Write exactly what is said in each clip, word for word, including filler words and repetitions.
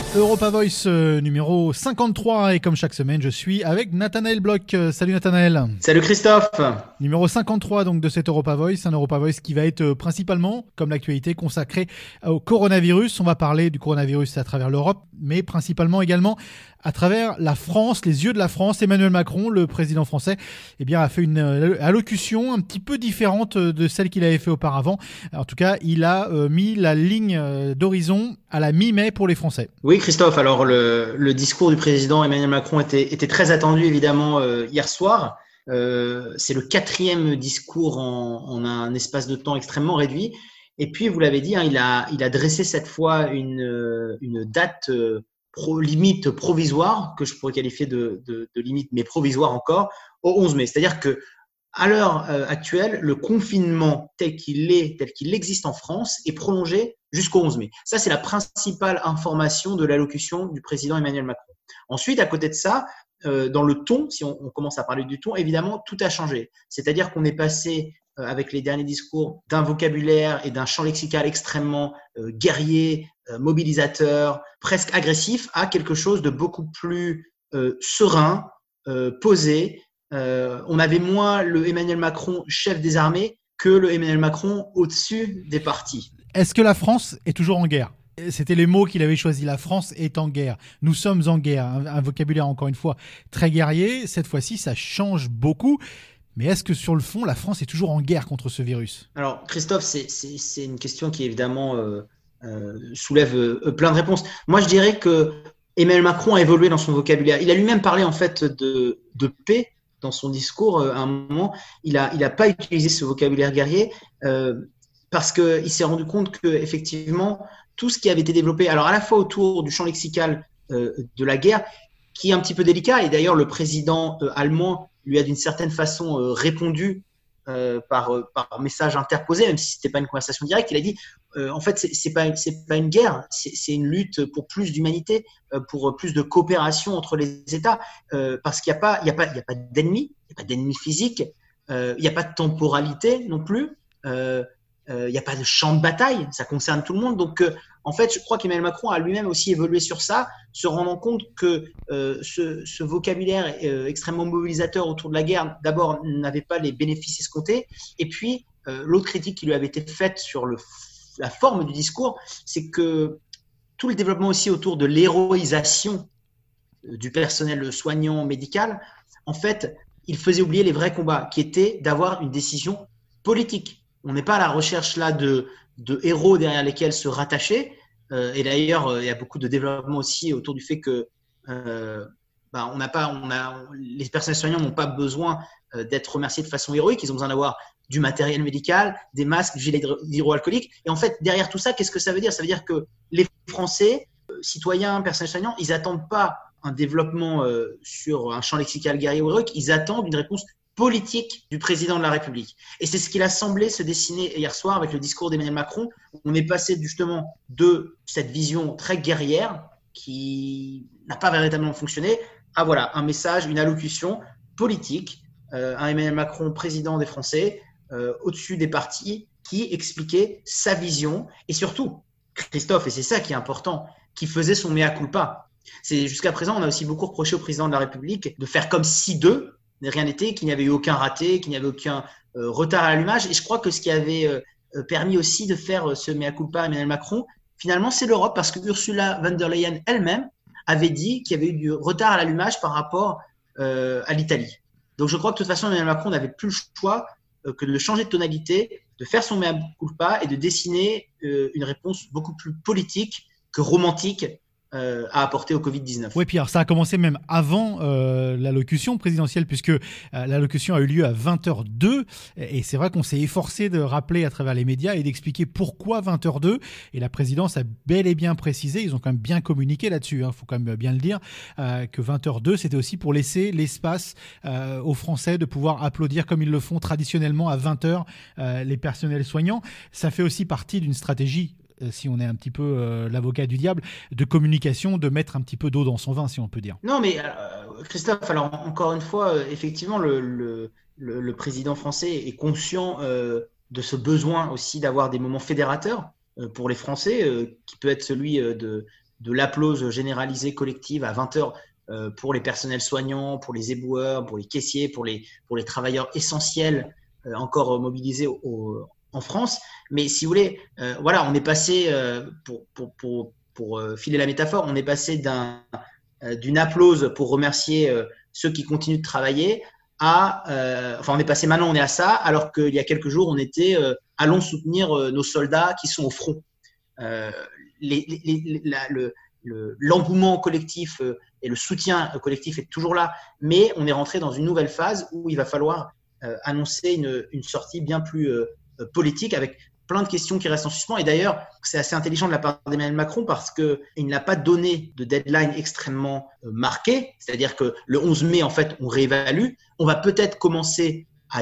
Europa Voice euh, numéro cinquante-trois et comme chaque semaine je suis avec Nathanaël Bloch. Euh, salut Nathanaël. Salut Christophe. Numéro cinquante-trois donc de cet Europa Voice, un Europa Voice qui va être euh, principalement, comme l'actualité, consacré au coronavirus. On va parler du coronavirus à travers l'Europe, mais principalement également à travers la France, les yeux de la France. Emmanuel Macron, le président français, eh bien, a fait une euh, allocution un petit peu différente de celle qu'il avait fait auparavant. En tout cas, il a euh, mis la ligne euh, d'horizon à la mi-mai pour les Français. Oui Christophe, alors le, le discours du président Emmanuel Macron était, était très attendu évidemment euh, hier soir. Euh, c'est le quatrième discours en, en un espace de temps extrêmement réduit. Et puis, vous l'avez dit, hein, il, a, il a dressé cette fois une, une date euh, pro, limite provisoire, que je pourrais qualifier de, de, de limite, mais provisoire encore, au onze mai. C'est-à-dire que à l'heure euh, actuelle, le confinement tel qu'il est, tel qu'il existe en France, est prolongé jusqu'au onze mai. Ça, c'est la principale information de l'allocution du président Emmanuel Macron. Ensuite, à côté de ça, euh, dans le ton, si on, on commence à parler du ton, évidemment, tout a changé. C'est-à-dire qu'on est passé, euh, avec les derniers discours, d'un vocabulaire et d'un champ lexical extrêmement euh, guerrier, euh, mobilisateur, presque agressif, à quelque chose de beaucoup plus euh, serein, euh, posé. Euh, on avait moins le Emmanuel Macron chef des armées que le Emmanuel Macron au-dessus des partis. Est-ce que la France est toujours en guerre ? C'était les mots qu'il avait choisis. La France est en guerre. Nous sommes en guerre. Un, un vocabulaire, encore une fois, très guerrier. Cette fois-ci, ça change beaucoup. Mais est-ce que sur le fond, la France est toujours en guerre contre ce virus ? Alors, Christophe, c'est, c'est, c'est une question qui évidemment euh, euh, soulève euh, plein de réponses. Moi, je dirais que Emmanuel Macron a évolué dans son vocabulaire. Il a lui-même parlé en fait de, de paix dans son discours. À un moment, il a, il a pas utilisé ce vocabulaire guerrier euh, parce qu'il s'est rendu compte que effectivement tout ce qui avait été développé, alors à la fois autour du champ lexical euh, de la guerre, qui est un petit peu délicat, et d'ailleurs le président euh, allemand lui a d'une certaine façon euh, répondu euh, par, euh, par message interposé, même si c'était pas une conversation directe. Il a dit euh, en fait c'est, c'est pas c'est pas une guerre, c'est, c'est une lutte pour plus d'humanité, euh, pour plus de coopération entre les États, euh, parce qu'il y a pas il y a pas il y a pas d'ennemi, il y a pas d'ennemi physique, euh, il y a pas de temporalité non plus. Euh, il euh, n'y a pas de champ de bataille, ça concerne tout le monde. Donc, euh, en fait, je crois qu'Emmanuel Macron a lui-même aussi évolué sur ça, se rendant compte que euh, ce, ce vocabulaire euh, extrêmement mobilisateur autour de la guerre, d'abord, n'avait pas les bénéfices escomptés. Et puis, euh, l'autre critique qui lui avait été faite sur le, la forme du discours, c'est que tout le développement aussi autour de l'héroïsation du personnel soignant médical, en fait, il faisait oublier les vrais combats, qui étaient d'avoir une décision politique. On n'est pas à la recherche là de, de héros derrière lesquels se rattacher. Euh, et d'ailleurs, euh, il y a beaucoup de développement aussi autour du fait que euh, bah, on n'a pas, on a, les personnels soignants n'ont pas besoin euh, d'être remerciés de façon héroïque. Ils ont besoin d'avoir du matériel médical, des masques, du gel hydroalcoolique. Et en fait, derrière tout ça, qu'est-ce que ça veut dire ? Ça veut dire que les Français, euh, citoyens, personnels soignants, ils n'attendent pas un développement euh, sur un champ lexical guerrier ou héroïque. Ils attendent une réponse politique du président de la République. Et c'est ce qu'il a semblé se dessiner hier soir avec le discours d'Emmanuel Macron. On est passé justement de cette vision très guerrière qui n'a pas véritablement fonctionné à voilà, un message, une allocution politique, euh, un Emmanuel Macron, président des Français, euh, au-dessus des partis, qui expliquait sa vision et surtout, Christophe, et c'est ça qui est important, qui faisait son mea culpa. C'est, jusqu'à présent, on a aussi beaucoup reproché au président de la République de faire comme si d'eux, rien n'était, qu'il n'y avait eu aucun raté, qu'il n'y avait aucun euh, retard à l'allumage. Et je crois que ce qui avait euh, permis aussi de faire euh, ce mea culpa à Emmanuel Macron, finalement, c'est l'Europe, parce que Ursula von der Leyen elle-même avait dit qu'il y avait eu du retard à l'allumage par rapport euh, à l'Italie. Donc je crois que de toute façon, Emmanuel Macron n'avait plus le choix euh, que de changer de tonalité, de faire son mea culpa et de dessiner euh, une réponse beaucoup plus politique que romantique Euh, à apporter au covid dix-neuf. Oui, Pierre, ça a commencé même avant euh, l'allocution présidentielle, puisque euh, l'allocution a eu lieu à vingt heures deux, et c'est vrai qu'on s'est efforcé de rappeler à travers les médias et d'expliquer pourquoi vingt heures deux, et la présidence a bel et bien précisé, ils ont quand même bien communiqué là-dessus, il hein, faut quand même bien le dire, euh, que vingt heures deux, c'était aussi pour laisser l'espace euh, aux Français de pouvoir applaudir comme ils le font traditionnellement à vingt heures euh, les personnels soignants. Ça fait aussi partie d'une stratégie, si on est un petit peu euh, l'avocat du diable, de communication, de mettre un petit peu d'eau dans son vin, si on peut dire. Non, mais euh, Christophe, alors encore une fois, euh, effectivement, le, le, le, le président français est conscient euh, de ce besoin aussi d'avoir des moments fédérateurs euh, pour les Français, euh, qui peut être celui euh, de, de l'applause généralisée collective à vingt heures euh, pour les personnels soignants, pour les éboueurs, pour les caissiers, pour les, pour les travailleurs essentiels euh, encore mobilisés au, au, en France. Mais si vous voulez, euh, voilà, on est passé, euh, pour, pour, pour, pour euh, filer la métaphore, on est passé d'un, euh, d'une applause pour remercier euh, ceux qui continuent de travailler à, euh, enfin, on est passé maintenant, on est à ça, alors qu'il y a quelques jours, on était, euh, allons soutenir euh, nos soldats qui sont au front. Euh, les, les, les, la, le, le, l'engouement collectif euh, et le soutien collectif est toujours là, mais on est rentré dans une nouvelle phase où il va falloir euh, annoncer une, une sortie bien plus euh, politique avec plein de questions qui restent en suspens. Et d'ailleurs, c'est assez intelligent de la part d'Emmanuel Macron parce qu'il n'a pas donné de deadline extrêmement euh, marqué, c'est-à-dire que le onze mai, en fait, on réévalue. On va peut-être commencer à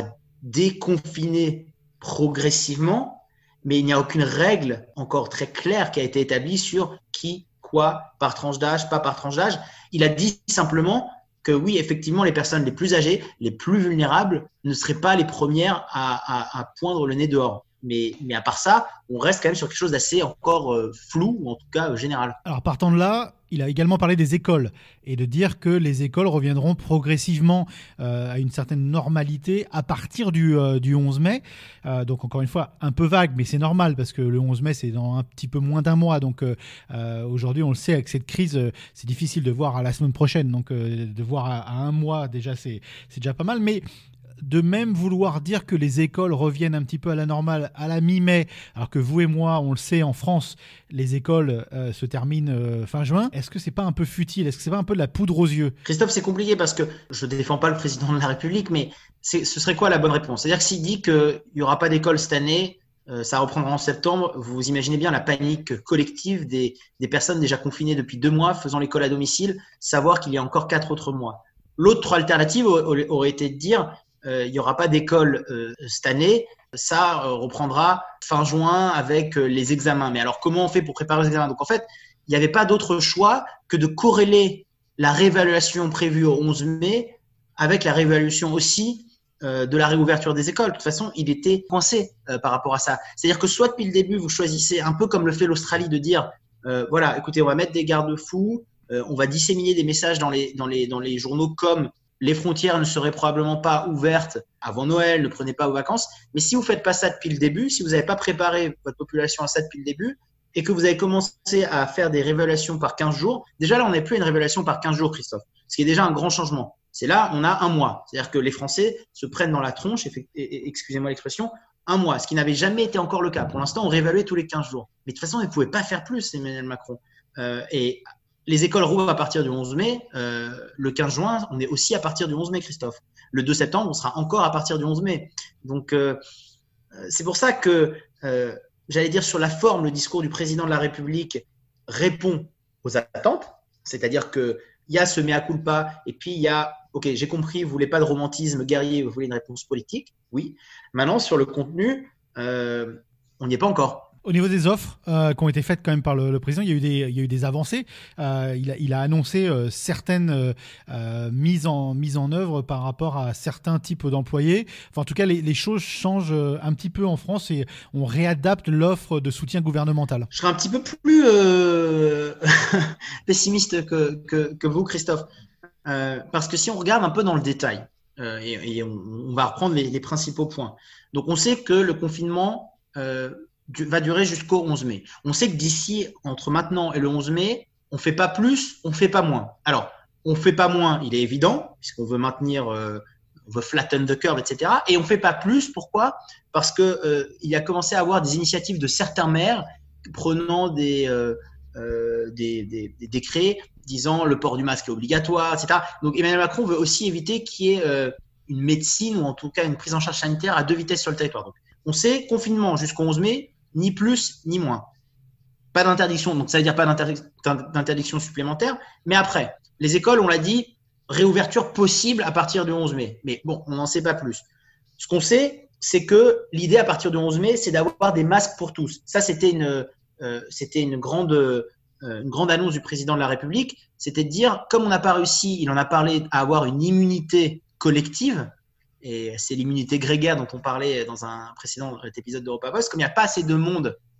déconfiner progressivement, mais il n'y a aucune règle encore très claire qui a été établie sur qui, quoi, par tranche d'âge, pas par tranche d'âge. Il a dit simplement que oui, effectivement, les personnes les plus âgées, les plus vulnérables, ne seraient pas les premières à, à, à poindre le nez dehors. Mais, mais à part ça, on reste quand même sur quelque chose d'assez encore euh, flou, ou en tout cas euh, général. Alors partant de là, il a également parlé des écoles et de dire que les écoles reviendront progressivement euh, à une certaine normalité à partir du, euh, du onze mai. Euh, donc encore une fois, un peu vague, mais c'est normal parce que le onze mai, c'est dans un petit peu moins d'un mois. Donc euh, euh, aujourd'hui, on le sait, avec cette crise, euh, c'est difficile de voir à la semaine prochaine. Donc euh, de voir à, à un mois, déjà, c'est, c'est déjà pas mal. Mais de même vouloir dire que les écoles reviennent un petit peu à la normale à la mi-mai, alors que vous et moi, on le sait, en France, les écoles euh, se terminent euh, fin juin. Est-ce que c'est pas un peu futile? Est-ce que c'est pas un peu de la poudre aux yeux? Christophe, c'est compliqué parce que je ne défends pas le président de la République, mais c'est, ce serait quoi la bonne réponse? C'est-à-dire que s'il dit qu'il n'y aura pas d'école cette année, euh, ça reprendra en septembre, vous imaginez bien la panique collective des, des personnes déjà confinées depuis deux mois, faisant l'école à domicile, savoir qu'il y a encore quatre autres mois. L'autre alternative aurait été de dire Euh, il n'y aura pas d'école euh, cette année, ça euh, reprendra fin juin avec euh, les examens. Mais alors, comment on fait pour préparer les examens? Donc, en fait, il n'y avait pas d'autre choix que de corréler la réévaluation prévue au onze mai avec la réévaluation aussi euh, de la réouverture des écoles. De toute façon, il était coincé euh, par rapport à ça. C'est-à-dire que soit depuis le début, vous choisissez, un peu comme le fait l'Australie, de dire, euh, voilà, écoutez, on va mettre des garde-fous, euh, on va disséminer des messages dans les, dans les, dans les journaux comme les frontières ne seraient probablement pas ouvertes avant Noël, ne prenez pas vos vacances. Mais si vous ne faites pas ça depuis le début, si vous n'avez pas préparé votre population à ça depuis le début, et que vous avez commencé à faire des révélations par quinze jours, déjà là, on n'est plus à une révélation par quinze jours, Christophe, ce qui est déjà un grand changement. C'est là, on a un mois. C'est-à-dire que les Français se prennent dans la tronche, excusez-moi l'expression, un mois, ce qui n'avait jamais été encore le cas. Pour l'instant, on réévaluait tous les quinze jours. Mais de toute façon, ils ne pouvaient pas faire plus, Emmanuel Macron. Euh, et les écoles rouvrent à partir du onze mai. Euh, le quinze juin, on est aussi à partir du onze mai, Christophe. Le deux septembre, on sera encore à partir du onze mai. Donc, euh, c'est pour ça que, euh, j'allais dire, sur la forme, le discours du président de la République répond aux attentes. C'est-à-dire qu'il y a ce mea culpa et puis il y a, ok, j'ai compris, vous ne voulez pas de romantisme guerrier, vous voulez une réponse politique. Oui. Maintenant, sur le contenu, euh, on n'y est pas encore. Au niveau des offres euh, qui ont été faites quand même par le, le président, il y a eu des, il y a eu des avancées. Euh, il, a, il a annoncé euh, certaines euh, mises, en, mises en œuvre par rapport à certains types d'employés. Enfin, en tout cas, les, les choses changent un petit peu en France et on réadapte l'offre de soutien gouvernemental. Je serais un petit peu plus euh, pessimiste que, que, que vous, Christophe. Euh, parce que si on regarde un peu dans le détail, euh, et, et on, on va reprendre les, les principaux points. Donc, on sait que le confinement euh, va durer jusqu'au onze mai. On sait que d'ici, entre maintenant et le onze mai, on ne fait pas plus, on ne fait pas moins. Alors, on ne fait pas moins, il est évident, puisqu'on veut maintenir, euh, on veut flatten the curve, et cetera. Et on ne fait pas plus, pourquoi? Parce qu'il euh, a commencé à avoir des initiatives de certains maires prenant des, euh, euh, des, des, des décrets disant le port du masque est obligatoire, et cetera. Donc, Emmanuel Macron veut aussi éviter qu'il y ait euh, une médecine ou en tout cas une prise en charge sanitaire à deux vitesses sur le territoire. Donc, on sait, confinement jusqu'au onze mai, ni plus ni moins. Pas d'interdiction, donc ça veut dire pas d'interdiction supplémentaire. Mais après, les écoles, on l'a dit, réouverture possible à partir du onze mai. Mais bon, on n'en sait pas plus. Ce qu'on sait, c'est que l'idée à partir du onze mai, c'est d'avoir des masques pour tous. Ça, c'était une, euh, c'était une grande, euh, une grande annonce du président de la République. C'était de dire, comme on n'a pas réussi, il en a parlé, à avoir une immunité collective. Et c'est l'immunité grégaire dont on parlait dans un précédent épisode d'Europa Voice. Comme il n'y a pas assez de monde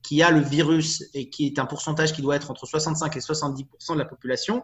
qui a le virus et qui est un pourcentage qui doit être entre soixante-cinq et soixante-dix pour cent de la population,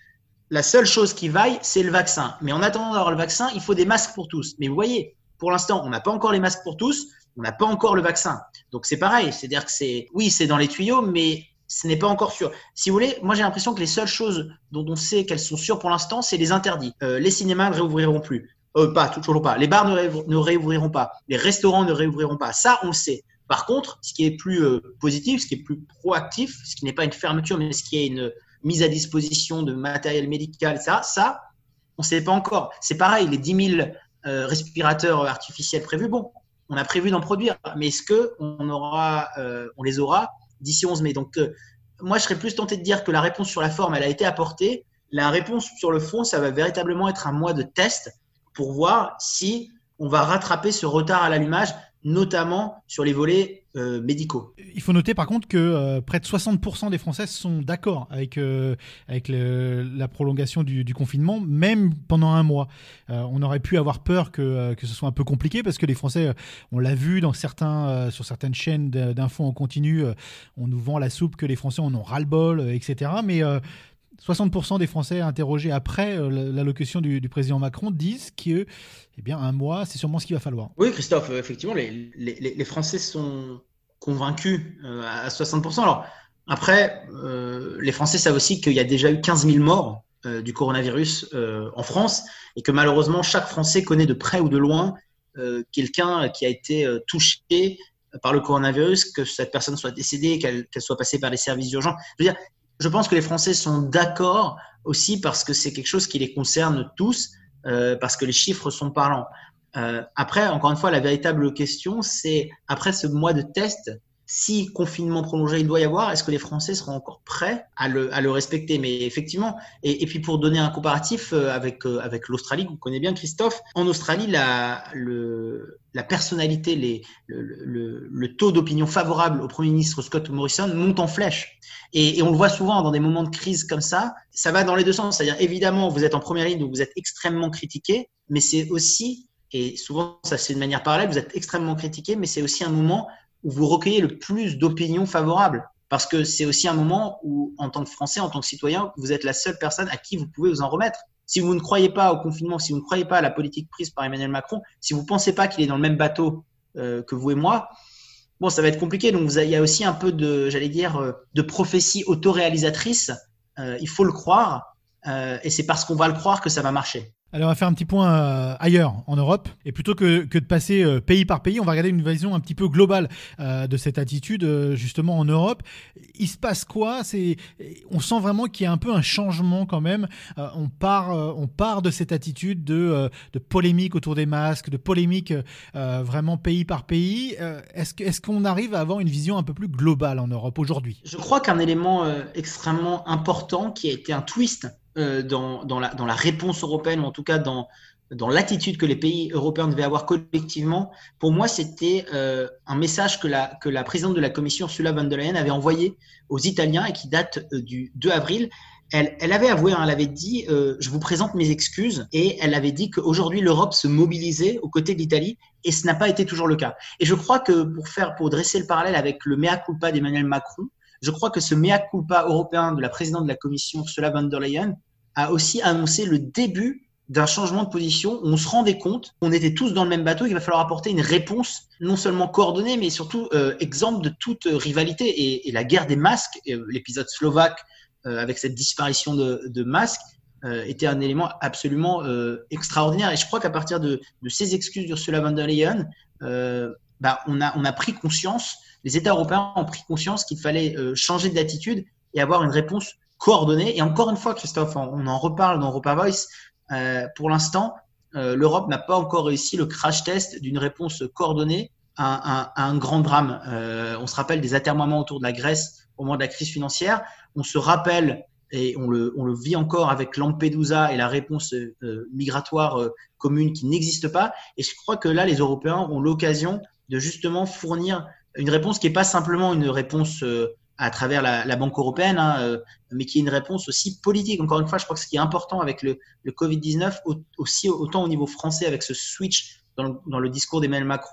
la seule chose qui vaille, c'est le vaccin. Mais en attendant d'avoir le vaccin, il faut des masques pour tous. Mais vous voyez, pour l'instant, on n'a pas encore les masques pour tous, on n'a pas encore le vaccin. Donc c'est pareil, c'est-à-dire que c'est, oui, c'est dans les tuyaux, mais ce n'est pas encore sûr. Si vous voulez, moi j'ai l'impression que les seules choses dont on sait qu'elles sont sûres pour l'instant, c'est les interdits. Euh, les cinémas ne réouvriront plus. Euh, pas, toujours pas. Les bars ne, ré- ne réouvriront pas. Les restaurants ne réouvriront pas. Ça, on le sait. Par contre, ce qui est plus euh, positif, ce qui est plus proactif, ce qui n'est pas une fermeture, mais ce qui est une mise à disposition de matériel médical, et cetera, ça, on ne sait pas encore. C'est pareil, les dix mille euh, respirateurs artificiels prévus, bon, on a prévu d'en produire, mais est-ce qu'on aura, euh, on les aura d'ici onze mai? Donc, euh, moi, je serais plus tenté de dire que la réponse sur la forme, elle a été apportée. La réponse sur le fond, ça va véritablement être un mois de test pour voir si on va rattraper ce retard à l'allumage, notamment sur les volets euh, médicaux. Il faut noter par contre que euh, près de soixante pour cent des Français sont d'accord avec, euh, avec le, la prolongation du, du confinement, même pendant un mois. Euh, on aurait pu avoir peur que, euh, que ce soit un peu compliqué parce que les Français, euh, on l'a vu dans certains, euh, sur certaines chaînes d'infos en continu, euh, on nous vend la soupe que les Français en ont ras-le-bol, euh, et cetera. Mais euh, soixante pour cent des Français interrogés après euh, l'allocution du, du président Macron disent que, eh bien, un mois, c'est sûrement ce qu'il va falloir. Oui, Christophe, effectivement, les, les, les Français sont convaincus euh, à soixante pour cent. Alors, après, euh, les Français savent aussi qu'il y a déjà eu quinze mille morts euh, du coronavirus euh, en France et que malheureusement, chaque Français connaît de près ou de loin euh, quelqu'un qui a été euh, touché par le coronavirus, que cette personne soit décédée, qu'elle qu'elle soit passée par les services d'urgence. Je veux dire, je pense que les Français sont d'accord aussi parce que c'est quelque chose qui les concerne tous, euh, parce que les chiffres sont parlants. Euh, après, encore une fois, la véritable question, c'est après ce mois de test, si confinement prolongé il doit y avoir, est-ce que les Français seront encore prêts à le, à le respecter? Mais effectivement, et, et puis pour donner un comparatif euh, avec, euh, avec l'Australie, que vous connaissez bien, Christophe, en Australie, la, le, la personnalité, les, le, le, le taux d'opinion favorable au Premier ministre Scott Morrison monte en flèche. Et, et on le voit souvent dans des moments de crise comme ça, ça va dans les deux sens. C'est-à-dire, évidemment, vous êtes en première ligne, donc vous êtes extrêmement critiqué, mais c'est aussi, et souvent ça se fait de manière parallèle, vous êtes extrêmement critiqué, mais c'est aussi un moment où vous recueillez le plus d'opinions favorables. Parce que c'est aussi un moment où, en tant que Français, en tant que citoyen, vous êtes la seule personne à qui vous pouvez vous en remettre. Si vous ne croyez pas au confinement, si vous ne croyez pas à la politique prise par Emmanuel Macron, si vous ne pensez pas qu'il est dans le même bateau euh, que vous et moi, bon, ça va être compliqué. Donc, vous avez, il y a aussi un peu de, j'allais dire, de prophétie autoréalisatrice. Euh, il faut le croire. Euh, et c'est parce qu'on va le croire que ça va marcher. Alors, on va faire un petit point euh, ailleurs, en Europe. Et plutôt que, que de passer euh, pays par pays, on va regarder une vision un petit peu globale euh, de cette attitude, euh, justement, en Europe. Il se passe quoi? C'est, on sent vraiment qu'il y a un peu un changement quand même. Euh, on, part, euh, on part de cette attitude de, euh, de polémique autour des masques, de polémique euh, vraiment pays par pays. Euh, est-ce, est-ce qu'on arrive à avoir une vision un peu plus globale en Europe aujourd'hui? Je crois qu'un élément euh, extrêmement important qui a été un twist Euh, dans, dans, la, dans la réponse européenne, ou en tout cas dans, dans l'attitude que les pays européens devaient avoir collectivement, pour moi, c'était euh, un message que la, que la présidente de la Commission, Ursula von der Leyen, avait envoyé aux Italiens et qui date euh, du deux avril. Elle, elle avait avoué, hein, elle avait dit euh, « Je vous présente mes excuses » et elle avait dit qu'aujourd'hui, l'Europe se mobilisait aux côtés de l'Italie et ce n'a pas été toujours le cas. Et je crois que pour, faire, pour dresser le parallèle avec le mea culpa d'Emmanuel Macron, je crois que ce mea culpa européen de la présidente de la Commission, Ursula von der Leyen, a aussi annoncé le début d'un changement de position où on se rendait compte qu'on était tous dans le même bateau et qu'il va falloir apporter une réponse non seulement coordonnée, mais surtout euh, exemple de toute rivalité. Et, et la guerre des masques, euh, l'épisode slovaque euh, avec cette disparition de, de masques, euh, était un élément absolument euh, extraordinaire. Et je crois qu'à partir de, de ces excuses d'Ursula von der Leyen, euh, bah, on, a, on a pris conscience, les États européens ont pris conscience qu'il fallait euh, changer d'attitude et avoir une réponse coordonnée. Et encore une fois, Christophe, on en reparle dans Europa Voice, euh, pour l'instant, euh, l'Europe n'a pas encore réussi le crash test d'une réponse coordonnée à, à, à un grand drame. Euh, on se rappelle des atermoiements autour de la Grèce au moment de la crise financière. On se rappelle, et on le, on le vit encore avec Lampedusa et la réponse euh, migratoire euh, commune qui n'existe pas. Et je crois que là, les Européens ont l'occasion de justement fournir une réponse qui n'est pas simplement une réponse euh, à travers la, la Banque européenne, hein, euh, mais qui est une réponse aussi politique. Encore une fois, je crois que ce qui est important avec le, le covid dix-neuf, au, aussi autant au niveau français avec ce switch dans le, dans le discours d'Emmanuel Macron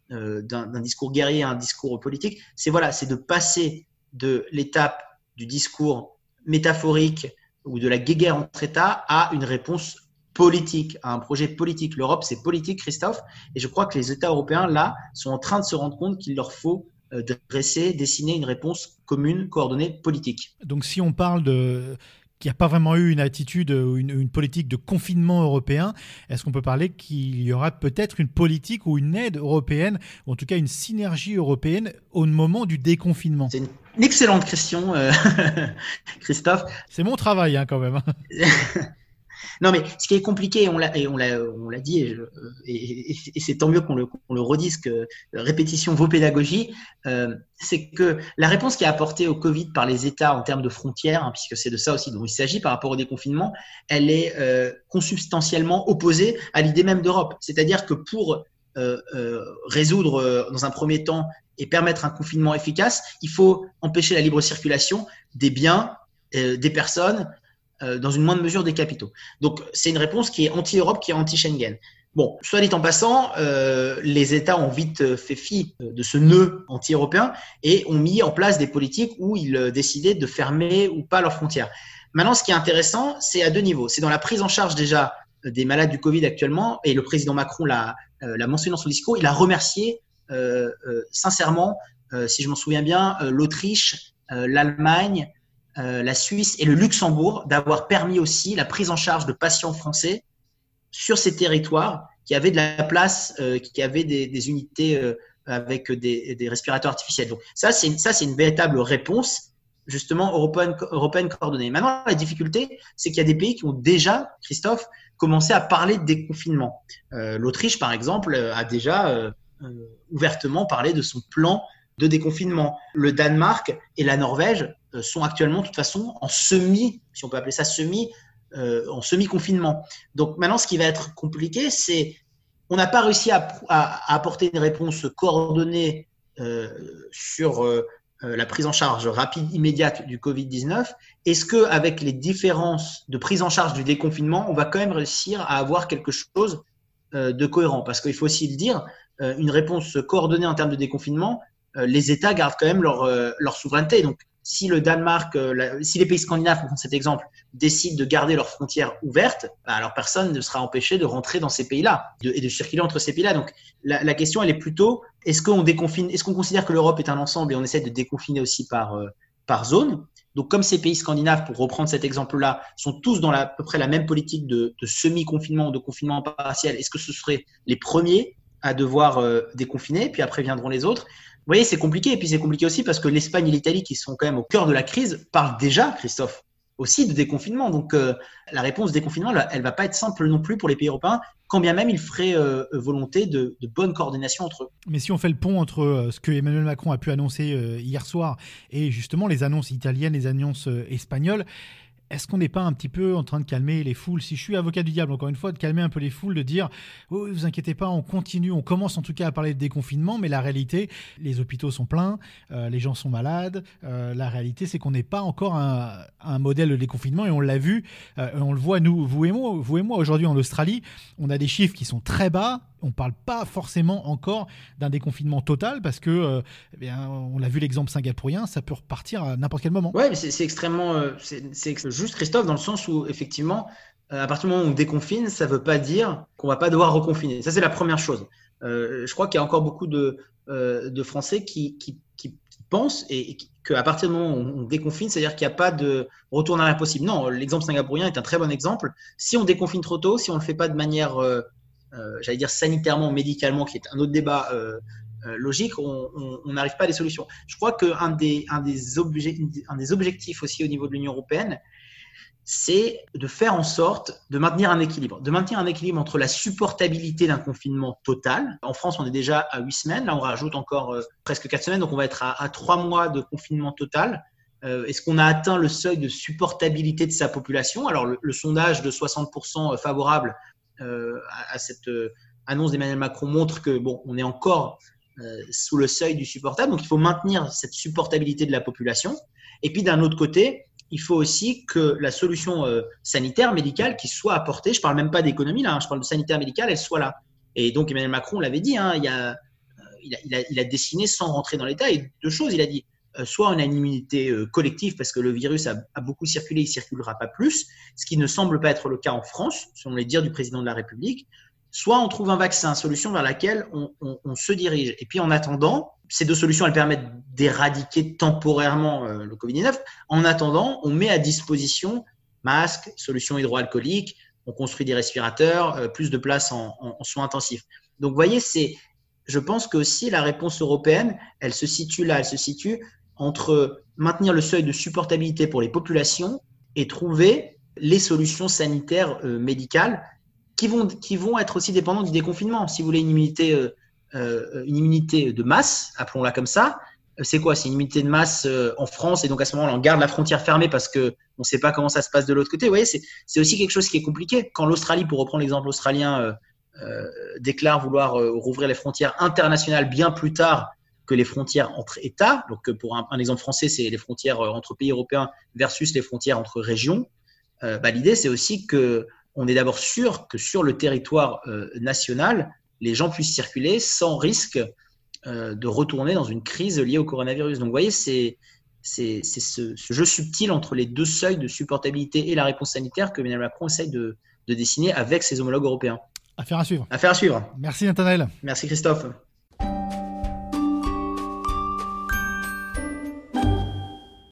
euh, d'un, d'un discours guerrier à un discours politique, c'est voilà, c'est de passer de l'étape du discours métaphorique ou de la guéguerre entre États à une réponse politique, à un projet politique. L'Europe, c'est politique, Christophe, et je crois que les États européens, là, sont en train de se rendre compte qu'il leur faut euh, dresser, dessiner une réponse commune, coordonnée, politique. Donc si on parle de qu'il n'y a pas vraiment eu une attitude ou une, une politique de confinement européen, est-ce qu'on peut parler qu'il y aura peut-être une politique ou une aide européenne, ou en tout cas une synergie européenne au moment du déconfinement? C'est une excellente question, euh, Christophe. C'est mon travail hein, quand même. Non, mais ce qui est compliqué, on l'a, et on l'a, on l'a dit, et, et, et, et c'est tant mieux qu'on le, qu'on le redise, que répétition vaut pédagogie, euh, c'est que la réponse qui est apportée au Covid par les États en termes de frontières, hein, puisque c'est de ça aussi dont il s'agit par rapport au déconfinement, elle est euh, consubstantiellement opposée à l'idée même d'Europe. C'est-à-dire que pour euh, euh, résoudre euh, dans un premier temps et permettre un confinement efficace, il faut empêcher la libre circulation des biens, euh, des personnes, dans une moindre mesure des capitaux. Donc, c'est une réponse qui est anti-Europe, qui est anti-Schengen. Bon, soit dit en passant, euh, les États ont vite fait fi de ce nœud anti-européen et ont mis en place des politiques où ils décidaient de fermer ou pas leurs frontières. Maintenant, ce qui est intéressant, c'est à deux niveaux. C'est dans la prise en charge déjà des malades du Covid actuellement, et le président Macron l'a, euh, l'a mentionné dans son discours, il a remercié euh, euh, sincèrement, euh, si je m'en souviens bien, euh, l'Autriche, euh, l'Allemagne, Euh, la Suisse et le Luxembourg d'avoir permis aussi la prise en charge de patients français sur ces territoires qui avaient de la place, euh, qui avaient des, des unités euh, avec des, des respirateurs artificiels. Donc ça, c'est une, ça, c'est une véritable réponse justement européenne, européenne coordonnée. Maintenant, la difficulté, c'est qu'il y a des pays qui ont déjà, Christophe, commencé à parler de déconfinement. Euh, L'Autriche, par exemple, a déjà euh, euh, ouvertement parlé de son plan de déconfinement. Le Danemark et la Norvège sont actuellement, de toute façon, en semi, si on peut appeler ça semi, euh, en semi-confinement. Donc maintenant, ce qui va être compliqué, c'est on n'a pas réussi à, à, à apporter une réponse coordonnée euh, sur euh, la prise en charge rapide, immédiate du covid dix-neuf. Est-ce qu'avec les différences de prise en charge du déconfinement, on va quand même réussir à avoir quelque chose euh, de cohérent? Parce qu'il faut aussi le dire, euh, une réponse coordonnée en termes de déconfinement, euh, les États gardent quand même leur, euh, leur souveraineté. Donc, si le Danemark, euh, la, si les pays scandinaves, pour prendre cet exemple, décident de garder leurs frontières ouvertes, bah alors personne ne sera empêché de rentrer dans ces pays-là de, et de circuler entre ces pays-là. Donc la, la question, elle est plutôt, est-ce qu'on déconfine, est-ce qu'on considère que l'Europe est un ensemble et on essaie de déconfiner aussi par, euh, par zone? Donc comme ces pays scandinaves, pour reprendre cet exemple-là, sont tous dans la, à peu près la même politique de, de semi-confinement ou de confinement partiel, est-ce que ce seraient les premiers à devoir euh, déconfiner, puis après viendront les autres? Vous voyez, c'est compliqué. Et puis, c'est compliqué aussi parce que l'Espagne et l'Italie, qui sont quand même au cœur de la crise, parlent déjà, Christophe, aussi de déconfinement. Donc, euh, la réponse déconfinement, elle ne va pas être simple non plus pour les pays européens, quand bien même ils feraient euh, volonté de, de bonne coordination entre eux. Mais si on fait le pont entre euh, ce que Emmanuel Macron a pu annoncer euh, hier soir et justement les annonces italiennes, les annonces euh, espagnoles, est-ce qu'on n'est pas un petit peu en train de calmer les foules? Si je suis avocat du diable, encore une fois, de calmer un peu les foules, de dire oh, « vous inquiétez pas, on continue, on commence en tout cas à parler de déconfinement », mais la réalité, les hôpitaux sont pleins, euh, les gens sont malades. Euh, la réalité, c'est qu'on n'est pas encore un, un modèle de déconfinement et on l'a vu, euh, on le voit nous, vous et moi, vous et moi aujourd'hui en Australie, on a des chiffres qui sont très bas. On ne parle pas forcément encore d'un déconfinement total parce que, euh, eh bien, on l'a vu l'exemple singapourien, ça peut repartir à n'importe quel moment. Oui, mais c'est, c'est extrêmement, euh, c'est, c'est juste Christophe dans le sens où effectivement, euh, à partir du moment où on déconfine, ça ne veut pas dire qu'on ne va pas devoir reconfiner. Ça, c'est la première chose. Euh, je crois qu'il y a encore beaucoup de, euh, de Français qui, qui, qui pensent et, et qu'à partir du moment où on déconfine, c'est-à-dire qu'il n'y a pas de retour en arrière possible. Non, l'exemple singapourien est un très bon exemple. Si on déconfine trop tôt, si on ne le fait pas de manière euh, Euh, j'allais dire sanitairement, médicalement, qui est un autre débat euh, euh, logique, on n'arrive pas à des solutions. Je crois qu'un des, un des, obje- un des objectifs aussi au niveau de l'Union européenne, c'est de faire en sorte de maintenir un équilibre, de maintenir un équilibre entre la supportabilité d'un confinement total. En France, on est déjà à huit semaines, là on rajoute encore euh, presque quatre semaines, donc on va être à, à trois mois de confinement total. Euh, est-ce qu'on a atteint le seuil de supportabilité de sa population? Alors le, le sondage de soixante pour cent favorable Euh, à, à cette euh, annonce d'Emmanuel Macron montre que bon, on est encore euh, sous le seuil du supportable, donc il faut maintenir cette supportabilité de la population. Et puis d'un autre côté, il faut aussi que la solution euh, sanitaire, médicale qui soit apportée, je ne parle même pas d'économie là, hein, je parle de sanitaire médicale, elle soit là. Et donc Emmanuel Macron l'avait dit, hein, il y a il, a, il, a, il a dessiné sans rentrer dans les détails deux choses. Il a dit euh, soit on a une immunité euh, collective parce que le virus a, a beaucoup circulé, il ne circulera pas plus, ce qui ne semble pas être le cas en France, selon les dires du président de la République. Soit on trouve un vaccin, solution vers laquelle on, on, on se dirige. Et puis en attendant, ces deux solutions, elles permettent d'éradiquer temporairement euh, le covid dix-neuf. En attendant, on met à disposition masques, solutions hydroalcooliques, on construit des respirateurs, euh, plus de place en, en, en soins intensifs. Donc, vous voyez, c'est, je pense que aussi la réponse européenne, elle se situe là, elle se situe entre maintenir le seuil de supportabilité pour les populations et trouver les solutions sanitaires euh, médicales qui vont, qui vont être aussi dépendantes du déconfinement. Si vous voulez une immunité, euh, euh, une immunité de masse, appelons-la comme ça, c'est quoi? C'est une immunité de masse euh, en France et donc à ce moment-là, on garde la frontière fermée parce qu'on ne sait pas comment ça se passe de l'autre côté. Vous voyez, c'est, c'est aussi quelque chose qui est compliqué. Quand l'Australie, pour reprendre l'exemple australien, euh, euh, déclare vouloir euh, rouvrir les frontières internationales bien plus tard que les frontières entre États, donc pour un, un exemple français, c'est les frontières entre pays européens versus les frontières entre régions, euh, bah, l'idée, c'est aussi que on est d'abord sûr que sur le territoire euh, national, les gens puissent circuler sans risque euh, de retourner dans une crise liée au coronavirus. Donc, vous voyez, c'est, c'est, c'est ce, ce jeu subtil entre les deux seuils de supportabilité et la réponse sanitaire que Emmanuel Macron essaye de, de dessiner avec ses homologues européens. Affaire à suivre. Affaire à suivre. Merci Nathanaël. Merci Christophe.